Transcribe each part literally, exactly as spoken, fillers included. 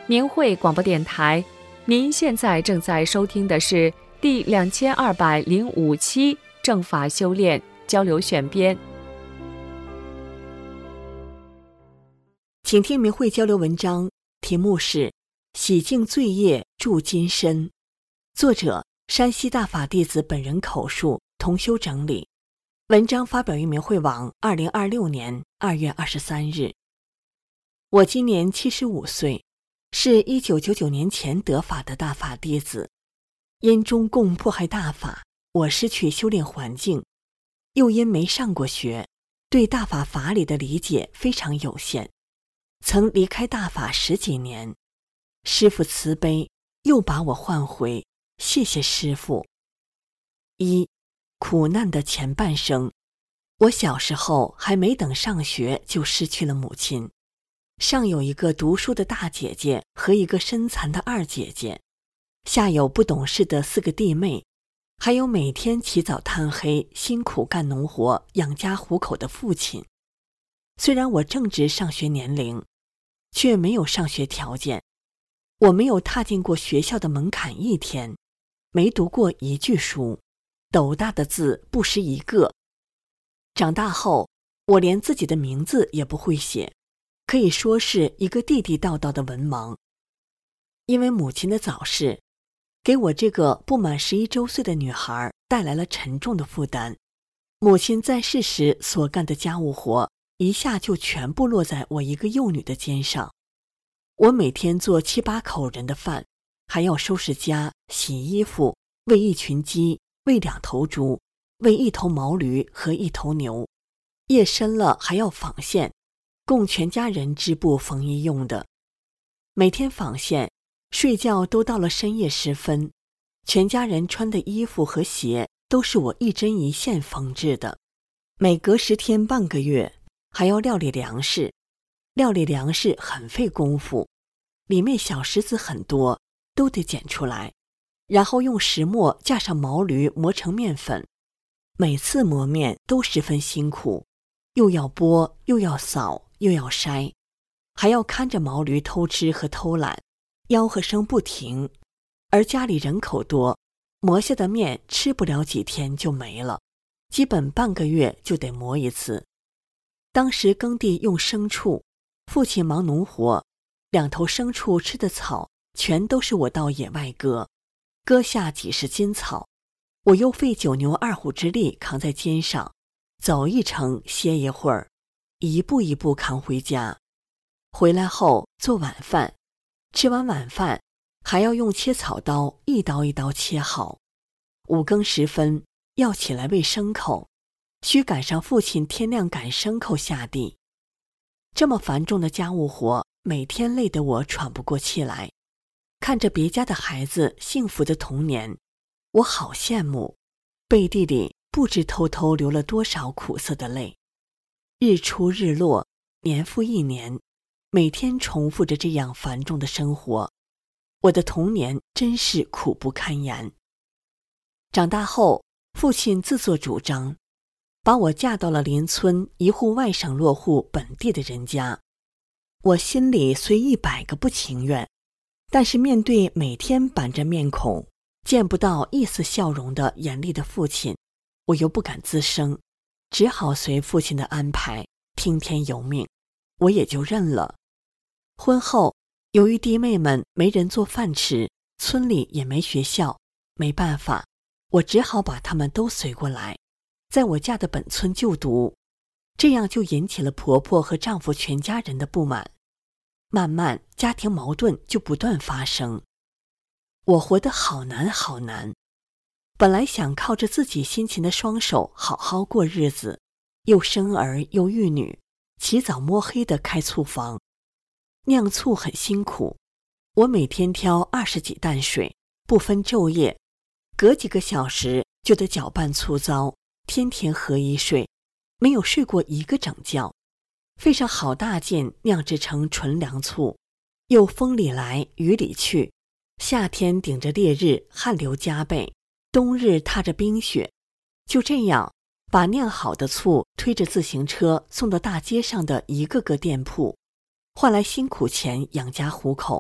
明慧广播电台，您现在正在收听的是第两千二百零五期正法修炼交流选编。 请听明慧交流文章，题目是洗净罪业铸金身，作者山西大法弟子本人口述，同修整理。文章发表于明慧网二零二六年二月二十三日。我今年七十五岁，是一九九九年前得法的大法弟子。因中共迫害大法，我失去修炼环境，又因没上过学，对大法法理的理解非常有限，曾离开大法十几年。师父慈悲，又把我唤回，谢谢师父。一、苦难的前半生。我小时候还没等上学就失去了母亲，上有一个读书的大姐姐和一个身残的二姐姐，下有不懂事的四个弟妹，还有每天起早贪黑辛苦干农活养家糊口的父亲。虽然我正值上学年龄，却没有上学条件。我没有踏进过学校的门槛一天，没读过一句书，斗大的字不识一个。长大后，我连自己的名字也不会写，可以说是一个地地道道的文盲。因为母亲的早逝，给我这个不满十一周岁的女孩带来了沉重的负担。母亲在世时所干的家务活，一下就全部落在我一个幼女的肩上。我每天做七八口人的饭，还要收拾家、洗衣服、喂一群鸡、喂两头猪、喂一头毛驴和一头牛。夜深了还要纺线，供全家人织布缝衣用的。每天纺线，睡觉都到了深夜时分，全家人穿的衣服和鞋都是我一针一线缝制的。每隔十天半个月，还要料理粮食。料理粮食很费功夫，里面小石子很多，都得捡出来，然后用石磨架上毛驴磨成面粉。每次磨面都十分辛苦，又要剥，又要扫，又要筛，还要看着毛驴偷吃和偷懒，吆喝声不停。而家里人口多，磨下的面吃不了几天就没了，基本半个月就得磨一次。当时耕地用牲畜，父亲忙农活，两头牲畜吃的草全都是我到野外割，割下几十斤草，我又费九牛二虎之力扛在肩上，走一程歇一会儿，一步一步扛回家。回来后做晚饭，吃完晚饭还要用切草刀一刀一刀切好。五更时分要起来喂牲口，需赶上父亲天亮赶牲口下地。这么繁重的家务活，每天累得我喘不过气来。看着别家的孩子幸福的童年，我好羡慕，背地里不知偷偷流了多少苦涩的泪。日出日落，年复一年，每天重复着这样繁重的生活，我的童年真是苦不堪言。长大后，父亲自作主张，把我嫁到了邻村一户外省落户本地的人家。我心里虽一百个不情愿，但是面对每天板着面孔，见不到一丝笑容的严厉的父亲，我又不敢吱声，只好随父亲的安排，听天由命，我也就认了。婚后，由于弟妹们没人做饭吃，村里也没学校，没办法，我只好把他们都随过来，在我家的本村就读，这样就引起了婆婆和丈夫全家人的不满。慢慢家庭矛盾就不断发生，我活得好难好难。本来想靠着自己辛勤的双手好好过日子，又生儿又育女，起早摸黑的开醋房。酿醋很辛苦，我每天挑二十几担水，不分昼夜，隔几个小时就得搅拌醋糟，天天合衣睡，没有睡过一个整觉，费上好大劲酿制成纯粮醋，又风里来雨里去，夏天顶着烈日汗流浃背，冬日踏着冰雪，就这样把酿好的醋推着自行车送到大街上的一个个店铺，换来辛苦钱养家糊口。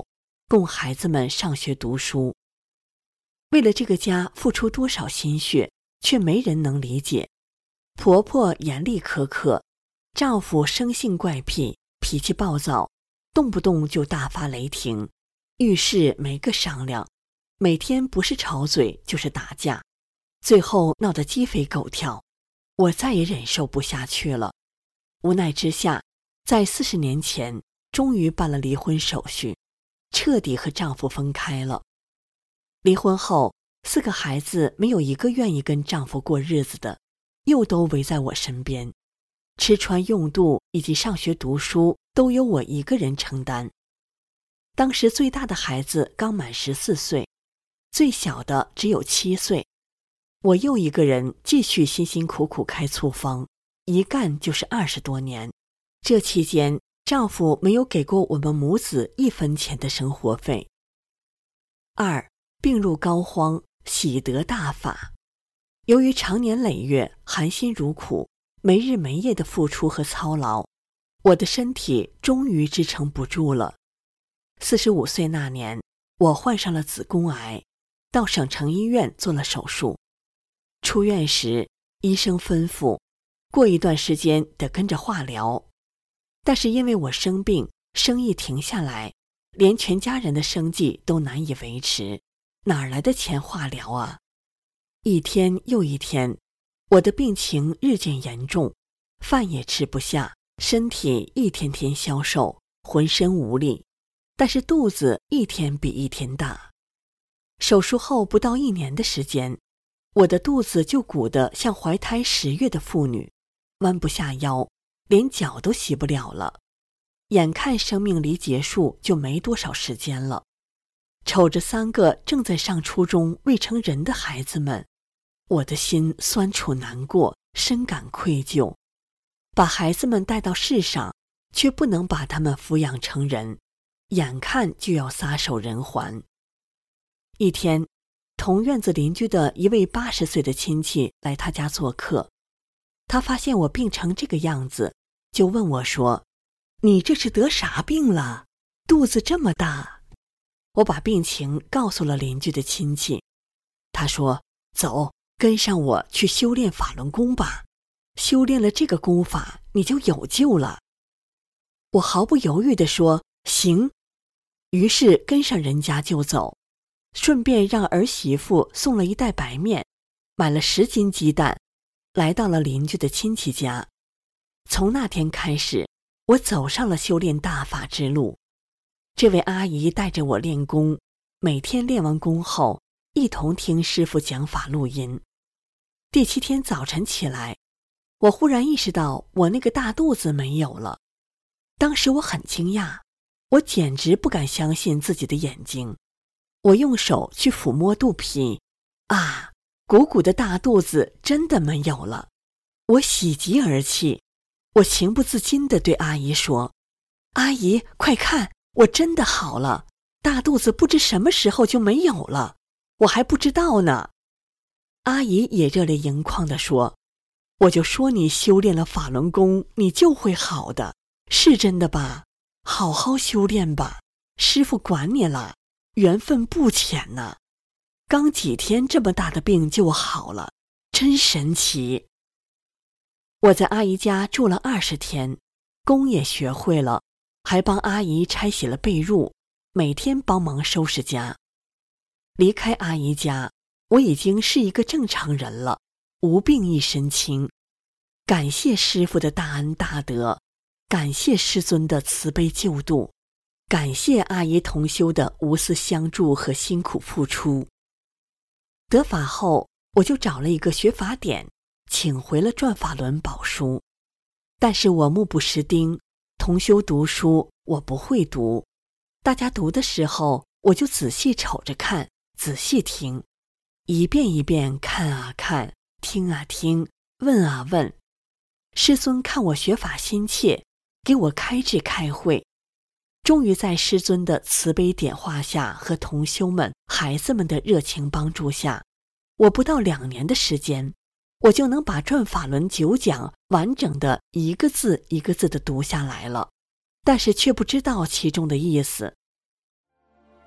供孩子们上学读书。为了这个家付出多少心血，却没人能理解。婆婆严厉苛刻，丈夫生性怪癖，脾气暴躁，动不动就大发雷霆，遇事没个商量，每天不是吵嘴就是打架，最后闹得鸡飞狗跳。我再也忍受不下去了，无奈之下，在四十年前终于办了离婚手续，彻底和丈夫分开了。离婚后，四个孩子没有一个愿意跟丈夫过日子的，又都围在我身边，吃穿用度以及上学读书都由我一个人承担。当时最大的孩子刚满十四岁，最小的只有七岁。我又一个人继续辛辛苦苦开醋坊，一干就是二十多年。这期间，丈夫没有给过我们母子一分钱的生活费。二，病入膏肓，喜得大法。由于长年累月含辛茹苦，没日没夜的付出和操劳，我的身体终于支撑不住了。四十五岁那年，我患上了子宫癌，到省城医院做了手术。出院时，医生吩咐，过一段时间得跟着化疗。但是因为我生病，生意停下来，连全家人的生计都难以维持，哪来的钱化疗啊？一天又一天，我的病情日渐严重，饭也吃不下，身体一天天消瘦，浑身无力，但是肚子一天比一天大。手术后不到一年的时间，我的肚子就鼓得像怀胎十月的妇女，弯不下腰，连脚都洗不了了。眼看生命离结束就没多少时间了，瞅着三个正在上初中未成人的孩子们，我的心酸楚难过，深感愧疚。把孩子们带到世上，却不能把他们抚养成人，眼看就要撒手人寰。一天，同院子邻居的一位八十岁的亲戚来他家做客，他发现我病成这个样子，就问我说：“你这是得啥病了？肚子这么大？”我把病情告诉了邻居的亲戚，他说：“走，跟上我去修炼法轮功吧，修炼了这个功法，你就有救了。”我毫不犹豫地说：“行。”于是跟上人家就走。顺便让儿媳妇送了一袋白面，买了十斤鸡蛋，来到了邻居的亲戚家。从那天开始，我走上了修炼大法之路。这位阿姨带着我练功，每天练完功后，一同听师父讲法录音。第七天早晨起来，我忽然意识到我那个大肚子没有了。当时我很惊讶，我简直不敢相信自己的眼睛。我用手去抚摸肚皮，啊，鼓鼓的大肚子真的没有了。我喜极而泣，我情不自禁地对阿姨说：“阿姨，快看，我真的好了，大肚子不知什么时候就没有了，我还不知道呢。”阿姨也热泪盈眶地说：“我就说你修炼了法轮功，你就会好的，是真的吧？好好修炼吧，师父管你了。缘分不浅呢，刚几天这么大的病就好了，真神奇。”我在阿姨家住了二十天，功也学会了，还帮阿姨拆洗了被褥，每天帮忙收拾家。离开阿姨家，我已经是一个正常人了，无病一身轻。感谢师父的大恩大德，感谢师尊的慈悲救度，感谢阿姨同修的无私相助和辛苦付出。得法后，我就找了一个学法典，请回了转法轮宝书。但是我目不识丁，同修读书我不会读，大家读的时候，我就仔细瞅着看，仔细听，一遍一遍看啊看，听啊听，问啊问。师尊看我学法心切，给我开智开慧。终于在师尊的慈悲点化下和同修们、孩子们的热情帮助下，我不到两年的时间，我就能把转法轮九讲完整的一个字一个字的读下来了，但是却不知道其中的意思。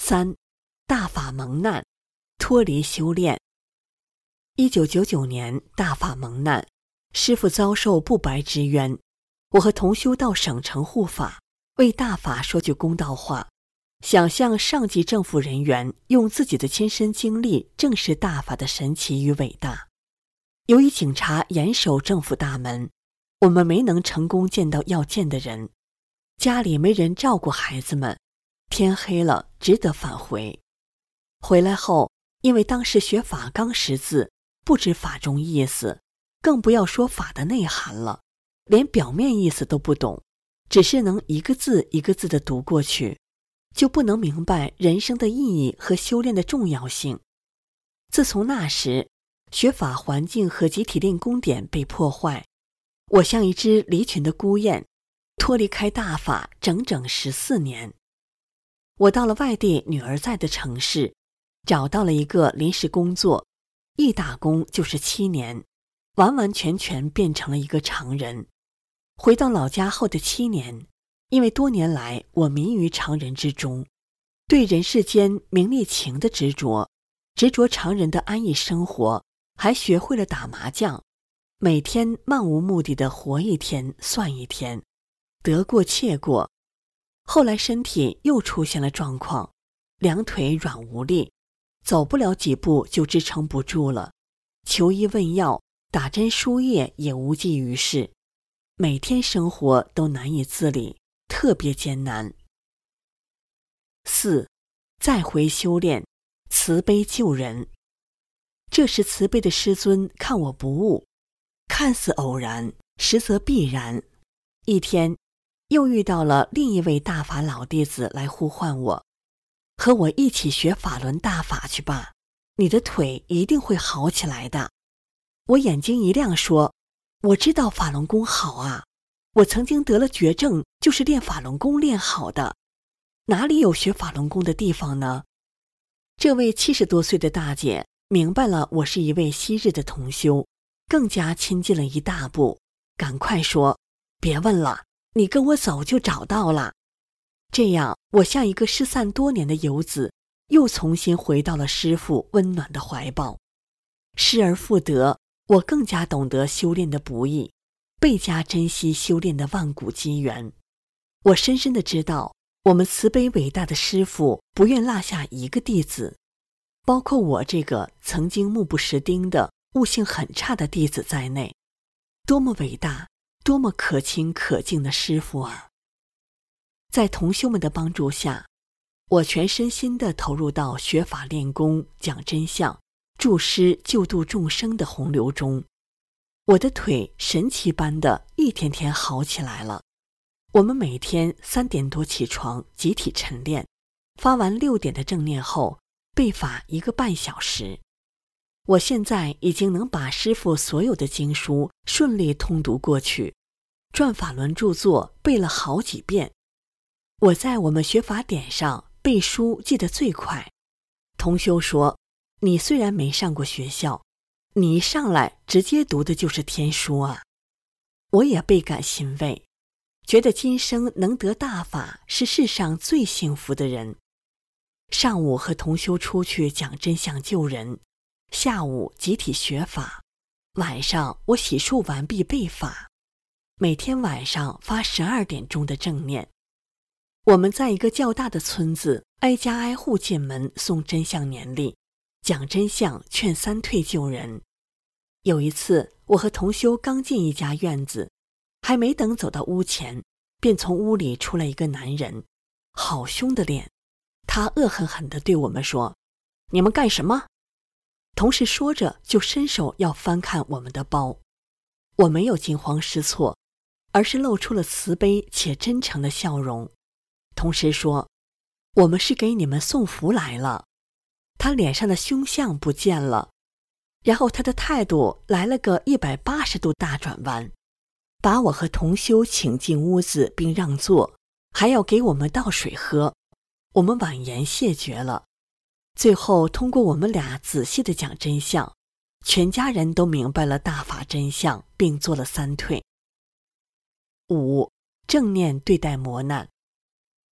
三、大法蒙难，脱离修炼。一九九九年大法蒙难，师父遭受不白之冤，我和同修到省城护法，为大法说句公道话，想向上级政府人员用自己的亲身经历证实大法的神奇与伟大。由于警察严守政府大门，我们没能成功见到要见的人，家里没人照顾孩子们，天黑了只得返回。回来后，因为当时学法刚识字，不知法中意思，更不要说法的内涵了，连表面意思都不懂，只是能一个字一个字地读过去，就不能明白人生的意义和修炼的重要性。自从那时，学法环境和集体练功点被破坏，我像一只离群的孤雁，脱离开大法整整十四年。我到了外地女儿在的城市，找到了一个临时工作，一打工就是七年，完完全全变成了一个常人。回到老家后的七年，因为多年来我迷于常人之中，对人世间名利情的执着，执着常人的安逸生活，还学会了打麻将，每天漫无目的的活一天算一天，得过且过。后来身体又出现了状况，两腿软无力，走不了几步就支撑不住了，求医问药，打针输液也无济于事，每天生活都难以自理，特别艰难。四、再回修炼，慈悲救人。这时慈悲的师尊看我不悟，看似偶然，实则必然。一天，又遇到了另一位大法老弟子来呼唤我，和我一起学法轮大法去吧，你的腿一定会好起来的。我眼睛一亮说，我知道法轮功好啊，我曾经得了绝症，就是练法轮功练好的，哪里有学法轮功的地方呢？这位七十多岁的大姐明白了我是一位昔日的同修，更加亲近了一大步，赶快说，别问了，你跟我走就找到了。这样我像一个失散多年的游子，又重新回到了师父温暖的怀抱。失而复得，我更加懂得修炼的不易，倍加珍惜修炼的万古机缘。我深深地知道，我们慈悲伟大的师父不愿落下一个弟子，包括我这个曾经目不识丁的悟性很差的弟子在内。多么伟大，多么可亲可敬的师父啊！在同修们的帮助下，我全身心地投入到学法练功、讲真相、助师救度众生的洪流中。我的腿神奇般的一天天好起来了。我们每天三点多起床，集体晨练，发完六点的正念后，背法一个半小时。我现在已经能把师父所有的经书顺利通读过去，转法轮著作背了好几遍。我在我们学法点上背书记得最快。同修说，你虽然没上过学校，你一上来直接读的就是天书啊。我也倍感欣慰，觉得今生能得大法是世上最幸福的人。上午和同修出去讲真相救人，下午集体学法，晚上我洗漱完毕背法，每天晚上发十二点钟的正念。我们在一个较大的村子，挨家挨户进门送真相年历，讲真相劝三退救人。有一次，我和同修刚进一家院子，还没等走到屋前，便从屋里出来一个男人，好凶的脸。他恶狠狠地对我们说，你们干什么？同时说着就伸手要翻看我们的包。我没有惊慌失措，而是露出了慈悲且真诚的笑容，同时说，我们是给你们送福来了。他脸上的凶相不见了，然后他的态度来了个一百八十度大转弯，把我和同修请进屋子并让座，还要给我们倒水喝。我们婉言谢绝了。最后通过我们俩仔细的讲真相，全家人都明白了大法真相，并做了三退。五、正念对待磨难。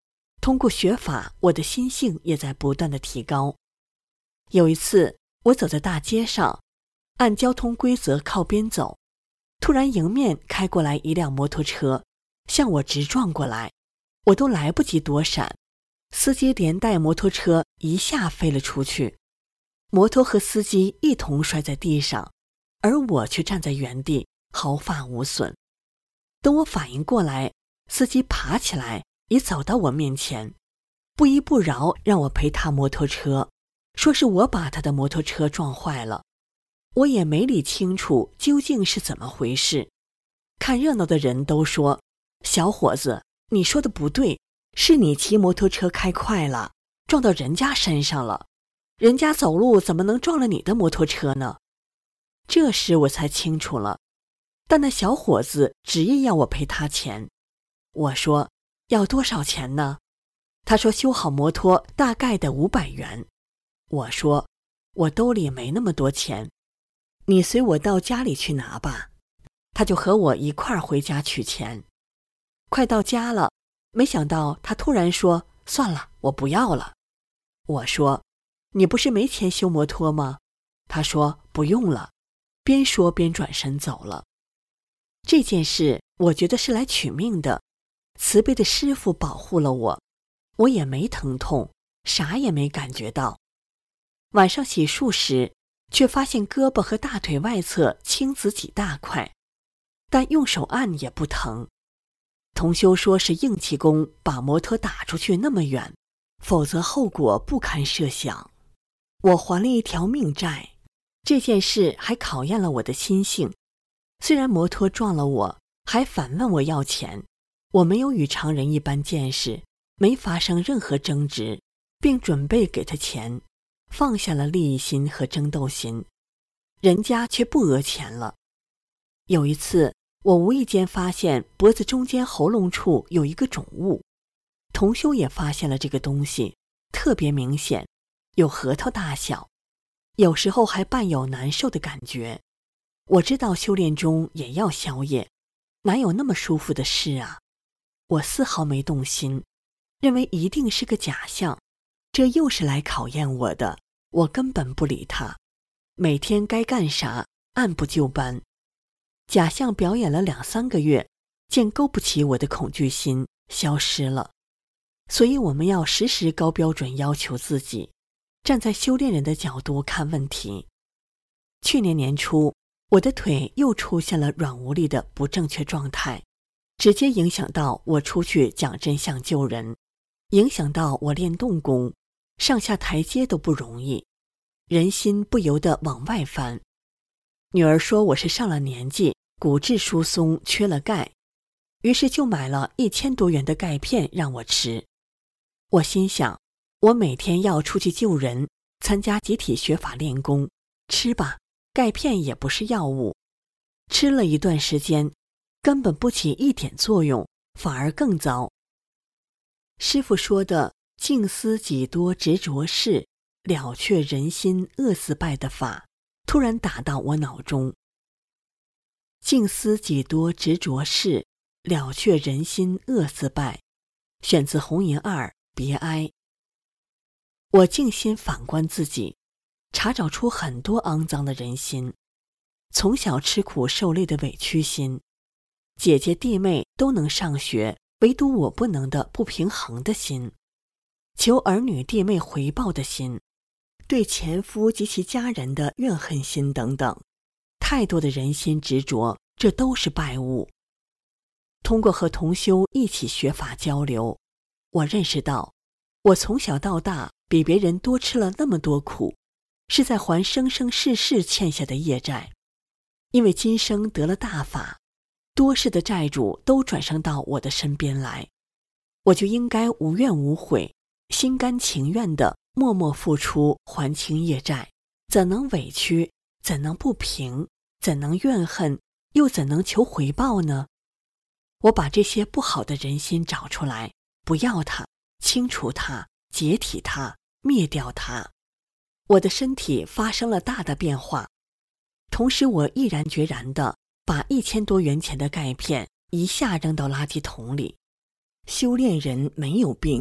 通过学法，我的心性也在不断的提高。有一次，我走在大街上，按交通规则靠边走，突然迎面开过来一辆摩托车，向我直撞过来，我都来不及躲闪，司机连带摩托车一下飞了出去，摩托和司机一同摔在地上，而我却站在原地，毫发无损。等我反应过来，司机爬起来已走到我面前，不依不饶让我赔他摩托车，说是我把他的摩托车撞坏了。我也没理清楚究竟是怎么回事。看热闹的人都说，小伙子，你说的不对，是你骑摩托车开快了，撞到人家身上了，人家走路怎么能撞了你的摩托车呢？这时我才清楚了，但那小伙子执意要我赔他钱。我说，要多少钱呢？他说修好摩托大概得五百元。我说，我兜里没那么多钱，你随我到家里去拿吧。他就和我一块儿回家取钱。快到家了，没想到他突然说，算了，我不要了。我说，你不是没钱修摩托吗？他说不用了，边说边转身走了。这件事我觉得是来取命的，慈悲的师父保护了我，我也没疼痛，啥也没感觉到。晚上洗漱时，却发现胳膊和大腿外侧青紫几大块，但用手按也不疼。同修说是硬气功把摩托打出去那么远，否则后果不堪设想。我还了一条命债，这件事还考验了我的心性。虽然摩托撞了我，还反问我要钱，我没有与常人一般见识，没发生任何争执，并准备给他钱，放下了利益心和争斗心，人家却不讹钱了。有一次，我无意间发现脖子中间喉咙处有一个肿物，同修也发现了这个东西，特别明显，有核桃大小，有时候还伴有难受的感觉。我知道修炼中也要消业，哪有那么舒服的事啊？我丝毫没动心，认为一定是个假象，这又是来考验我的，我根本不理他，每天该干啥按部就班。假象表演了两三个月，见勾不起我的恐惧心，消失了。所以我们要时时高标准要求自己，站在修炼人的角度看问题。去年年初，我的腿又出现了软无力的不正确状态，直接影响到我出去讲真相救人，影响到我练动功，上下台阶都不容易，人心不由得往外翻。女儿说我是上了年纪，骨质疏松，缺了钙，于是就买了一千多元的钙片让我吃。我心想，我每天要出去救人，参加集体学法练功，吃吧，钙片也不是药物。吃了一段时间，根本不起一点作用，反而更糟。师父说的静思己多执着事，了却人心恶自败的法，突然打到我脑中。静思己多执着事，了却人心恶自败，选自红银二别哀。我静心反观自己，查找出很多肮脏的人心，从小吃苦受累的委屈心，姐姐弟妹都能上学，唯独我不能的不平衡的心，求儿女弟妹回报的心，对前夫及其家人的怨恨心等等，太多的人心执着，这都是败物。通过和同修一起学法交流，我认识到，我从小到大比别人多吃了那么多苦，是在还生生世世欠下的业债。因为今生得了大法，多世的债主都转生到我的身边来，我就应该无怨无悔，心甘情愿地默默付出还清业债，怎能委屈，怎能不平，怎能怨恨，又怎能求回报呢？我把这些不好的人心找出来，不要它，清除它，解体它，灭掉它。我的身体发生了大的变化，同时我毅然决然地把一千多元钱的钙片一下扔到垃圾桶里。修炼人没有病，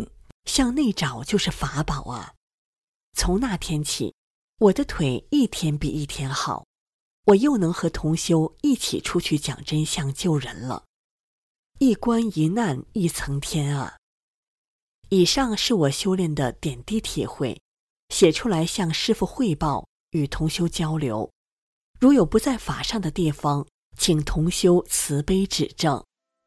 向内找就是法宝啊！从那天起，我的腿一天比一天好，我又能和同修一起出去讲真相救人了。一关一难一层天啊！以上是我修炼的点滴体会，写出来向师父汇报，与同修交流。如有不在法上的地方，请同修慈悲指正。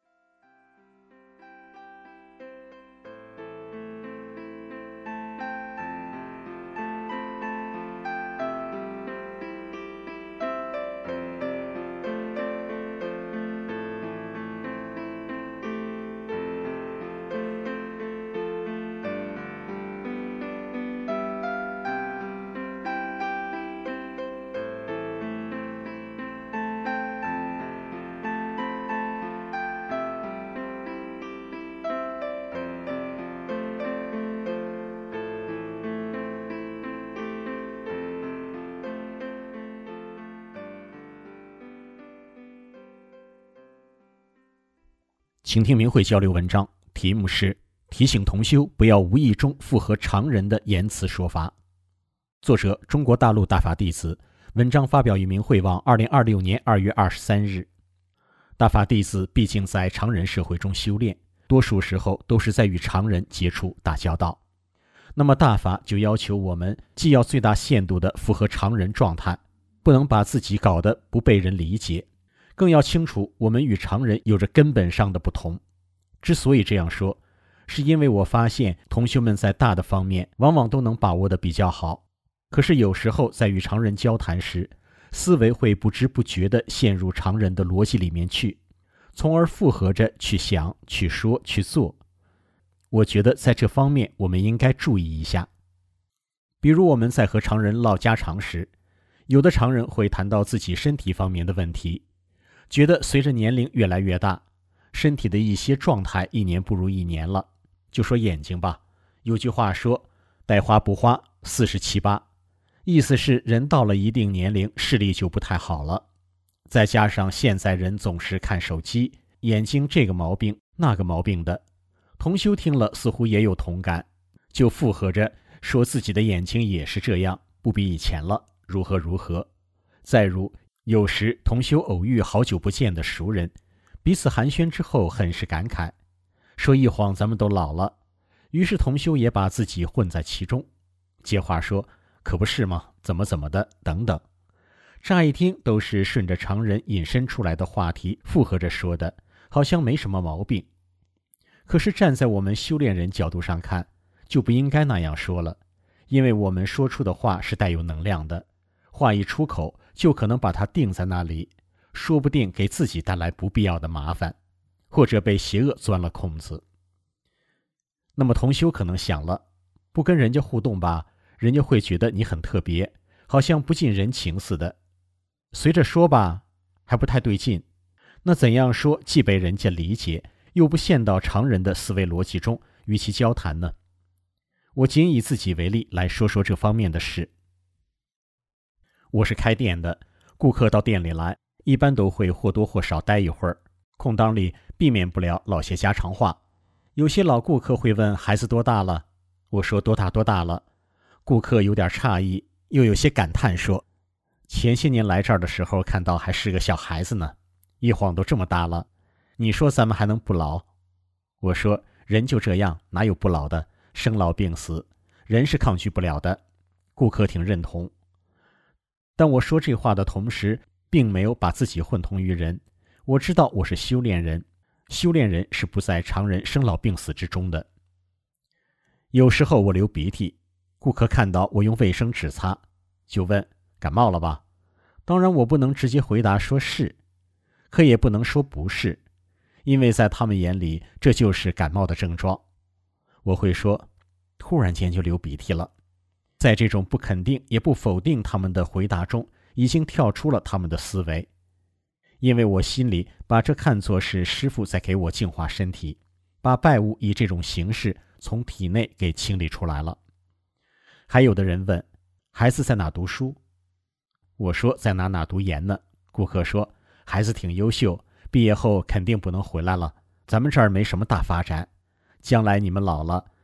请听明慧交流文章，题目是提醒同修不要无意中附和常人的言辞说法。作者中国大陆大法弟子，文章发表于明慧网二零二六年二月二十三日。大法弟子毕竟在常人社会中修炼，多数时候都是在与常人接触打交道。那么大法就要求我们既要最大限度地符合常人状态，不能把自己搞得不被人理解，更要清楚我们与常人有着根本上的不同。之所以这样说，是因为我发现同修们在大的方面往往都能把握得比较好，可是有时候在与常人交谈时，思维会不知不觉地陷入常人的逻辑里面去，从而附和着去想、去说、去做。我觉得在这方面我们应该注意一下。比如我们在和常人唠家常时，有的常人会谈到自己身体方面的问题，觉得随着年龄越来越大，身体的一些状态一年不如一年了。就说眼睛吧，有句话说待花不花，四十七八，意思是人到了一定年龄，视力就不太好了。再加上现在人总是看手机，眼睛这个毛病那个毛病的，同修听了似乎也有同感，就附和着说自己的眼睛也是这样，不比以前了，如何如何。再如有时同修偶遇好久不见的熟人，彼此寒暄之后很是感慨，说一晃咱们都老了，于是同修也把自己混在其中，接话说可不是吗，怎么怎么的等等。乍一听都是顺着常人引申出来的话题附和着说的，好像没什么毛病。可是站在我们修炼人角度上看，就不应该那样说了，因为我们说出的话是带有能量的，话一出口就可能把它定在那里，说不定给自己带来不必要的麻烦，或者被邪恶钻了空子。那么同修可能想了，不跟人家互动吧，人家会觉得你很特别，好像不近人情似的。随着说吧，还不太对劲。那怎样说既被人家理解，又不陷到常人的思维逻辑中与其交谈呢？我仅以自己为例来说说这方面的事。我是开店的，顾客到店里来，一般都会或多或少待一会儿，空档里避免不了唠些家常话。有些老顾客会问孩子多大了，我说多大多大了。顾客有点诧异，又有些感叹说，前些年来这儿的时候看到还是个小孩子呢，一晃都这么大了，你说咱们还能不老？我说人就这样，哪有不老的，生老病死，人是抗拒不了的。顾客挺认同。但我说这话的同时，并没有把自己混同于人。我知道我是修炼人，修炼人是不在常人生老病死之中的。有时候我流鼻涕，顾客看到我用卫生纸擦，就问感冒了吧？当然我不能直接回答说是，可也不能说不是，因为在他们眼里这就是感冒的症状。我会说突然间就流鼻涕了。在这种不肯定也不否定他们的回答中，已经跳出了他们的思维，因为我心里把这看作是师父在给我净化身体，把败物以这种形式从体内给清理出来了。还有的人问孩子在哪读书，我说在哪哪读研呢。顾客说孩子挺优秀，毕业后肯定不能回来了，咱们这儿没什么大发展，将来你们老了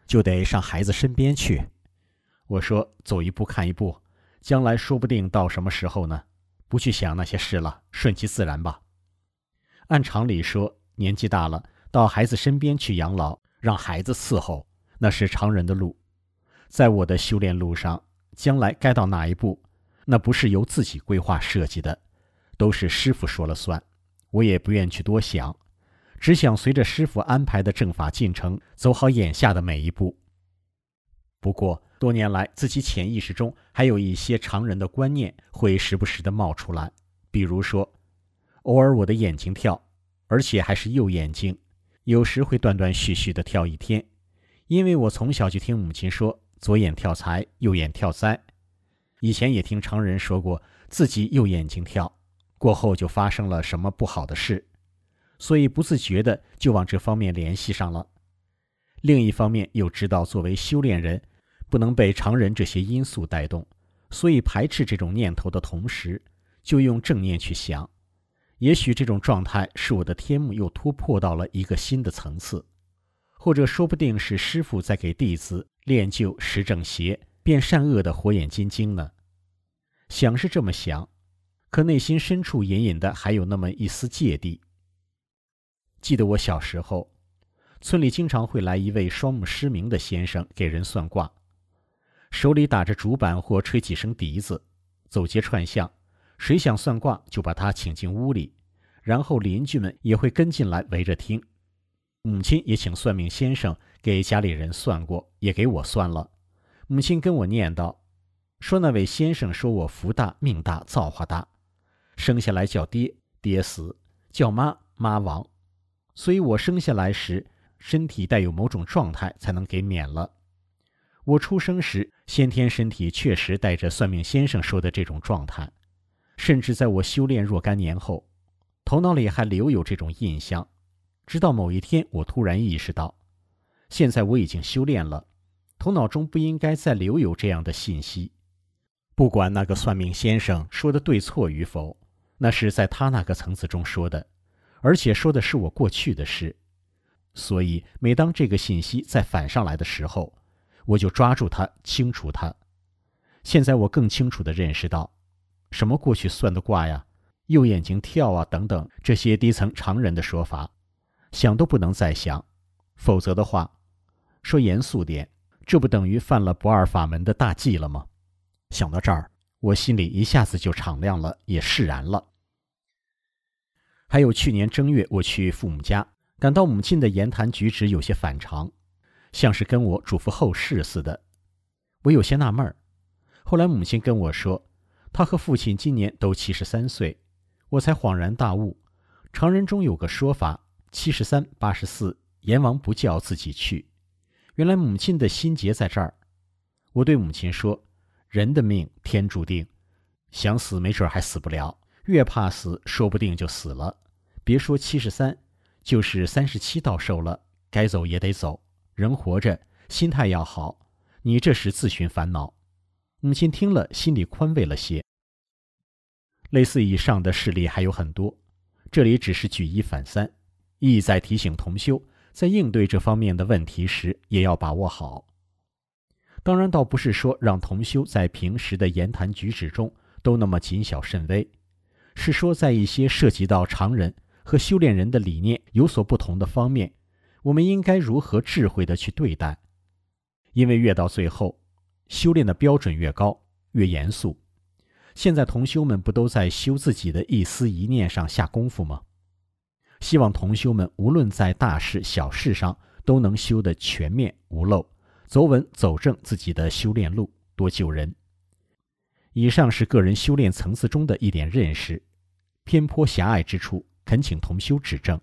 就得上孩子身边去。我说走一步看一步，将来说不定到什么时候呢？不去想那些事了，顺其自然吧。按常理说，年纪大了，到孩子身边去养老，让孩子伺候，那是常人的路。在我的修炼路上，将来该到哪一步，那不是由自己规划设计的，都是师父说了算。我也不愿去多想，只想随着师父安排的正法进程，走好眼下的每一步。不过多年来，自己潜意识中还有一些常人的观念会时不时地冒出来，比如说，偶尔我的眼睛跳，而且还是右眼睛，有时会断断续续地跳一天，因为我从小就听母亲说，左眼跳财，右眼跳灾。以前也听常人说过，自己右眼睛跳，过后就发生了什么不好的事，所以不自觉地就往这方面联系上了。另一方面又知道作为修炼人，不能被常人这些因素带动，所以排斥这种念头的同时，就用正念去想。也许这种状态是我的天目又突破到了一个新的层次，或者说不定是师父在给弟子练就实正邪、变善恶的火眼金睛呢。想是这么想，可内心深处隐隐的还有那么一丝芥蒂。记得我小时候，村里经常会来一位双目失明的先生给人算卦，手里打着竹板或吹几声笛子，走街串巷，谁想算卦就把他请进屋里，然后邻居们也会跟进来围着听。母亲也请算命先生给家里人算过，也给我算了。母亲跟我念叨，说那位先生说我福大命大造化大，生下来叫爹爹死，叫妈妈亡，所以我生下来时身体带有某种状态才能给免了。我出生时先天身体确实带着算命先生说的这种状态，甚至在我修炼若干年后，头脑里还留有这种印象。直到某一天，我突然意识到，现在我已经修炼了，头脑中不应该再留有这样的信息。不管那个算命先生说的对错与否，那是在他那个层次中说的，而且说的是我过去的事。所以每当这个信息再反上来的时候，我就抓住它，清除它。现在我更清楚地认识到，什么过去算的卦呀，右眼睛跳啊等等，这些低层常人的说法，想都不能再想，否则的话，说严肃点，这不等于犯了不二法门的大忌了吗？想到这儿，我心里一下子就敞亮了，也释然了。还有去年正月，我去父母家，感到母亲的言谈举止有些反常，像是跟我嘱咐后事似的。我有些纳闷儿，后来母亲跟我说，她和父亲今年都七十三岁，我才恍然大悟。常人中有个说法，七十三八十四，阎王不叫自己去。原来母亲的心结在这儿。我对母亲说，人的命天注定，想死没准还死不了，越怕死说不定就死了。别说七十三，就是三十七到寿了，该走也得走。人活着，心态要好，你这是自寻烦恼。母亲听了，心里宽慰了些。类似以上的事例还有很多，这里只是举一反三，意在提醒同修，在应对这方面的问题时，也要把握好。当然，倒不是说让同修在平时的言谈举止中都那么谨小慎微，是说在一些涉及到常人和修炼人的理念有所不同的方面，我们应该如何智慧地去对待。因为越到最后，修炼的标准越高，越严肃。现在同修们不都在修自己的一思一念上下功夫吗？希望同修们无论在大事小事上都能修得全面无漏，走稳走正自己的修炼路，多救人。以上是个人修炼层次中的一点认识，偏颇狭隘之处，恳请同修指正。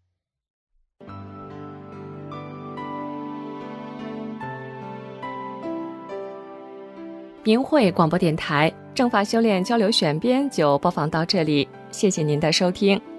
明慧广播电台正法修炼交流选编就播放到这里，谢谢您的收听。